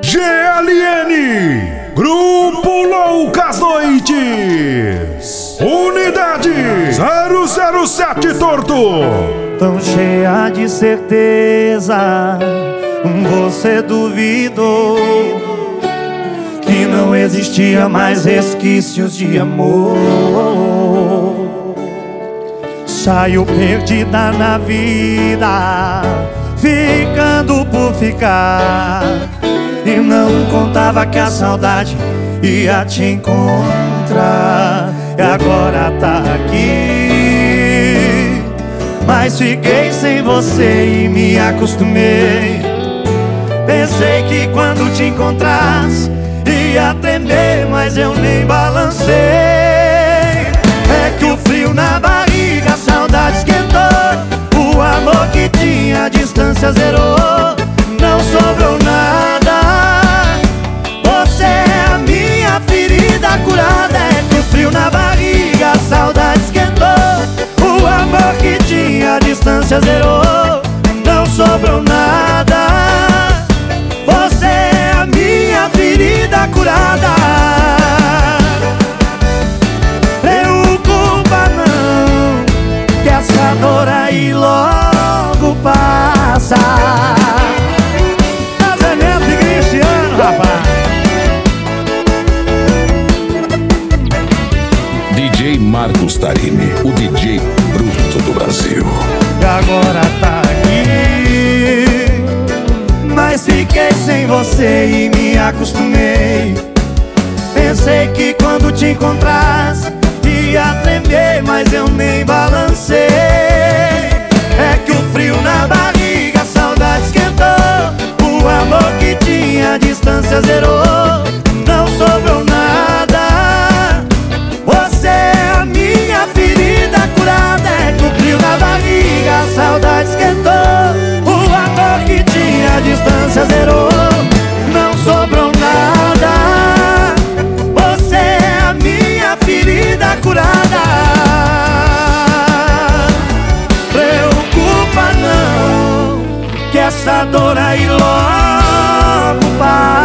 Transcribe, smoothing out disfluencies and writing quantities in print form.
GLN, Grupo Loucas Noites, Unidade 007 Torto. Tão cheia de certeza, você duvidou que não existia mais resquícios de amor. Saiu perdida na vida, ficando por ficar, e não contava que a saudade ia te encontrar. E agora tá aqui, mas fiquei sem você e me acostumei. Pensei que quando te encontrasse ia tremer, mas eu nem balancei. É que o frio na barriga, a saudade esquentou. O amor que tinha, a distância zerou. Não sobrou nada. Você é a minha ferida curada. É que o frio na barriga, a saudade esquentou. O amor que tinha, a distância zerou. Não sobrou nada. Você é a minha ferida curada. Preocupa não, que essa dor aí logo passa. Casamento e Cristiano, rapaz. DJ Marcos Tarini, o DJ bruto do Brasil. E agora tá aqui, mas fiquei sem você e me acostumei. Pensei que quando te encontrasse ia tremer, mas eu nem balancei. É que o frio na barriga, a saudade esquentou. O amor que tinha, a distância zerou. Não sobrou nada. Você é a minha ferida curada. É que o frio na barriga, a saudade esquentou. O amor que tinha, a distância zerou. Não sobrou nada. Você é a minha ferida curada. Preocupa não, que essa dor aí logo passa.